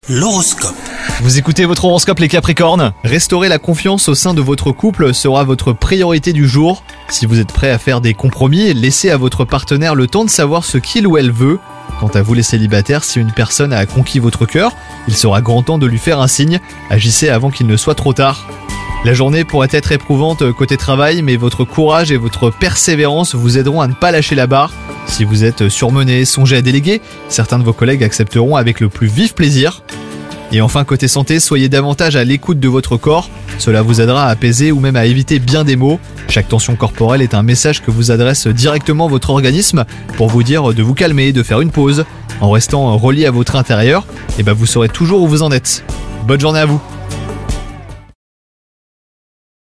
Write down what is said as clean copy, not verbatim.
L'horoscope. Vous écoutez votre horoscope les Capricornes. Restaurer la confiance au sein de votre couple sera votre priorité du jour. Si vous êtes prêt à faire des compromis, laissez à votre partenaire le temps de savoir ce qu'il ou elle veut. Quant à vous les célibataires, si une personne a conquis votre cœur, il sera grand temps de lui faire un signe. Agissez avant qu'il ne soit trop tard. La journée pourrait être éprouvante côté travail, mais votre courage et votre persévérance vous aideront à ne pas lâcher la barre. Si vous êtes surmené, songez à déléguer. Certains de vos collègues accepteront avec le plus vif plaisir. Et enfin, côté santé, soyez davantage à l'écoute de votre corps. Cela vous aidera à apaiser ou même à éviter bien des maux. Chaque tension corporelle est un message que vous adresse directement votre organisme pour vous dire de vous calmer, de faire une pause. En restant relié à votre intérieur, vous saurez toujours où vous en êtes. Bonne journée à vous!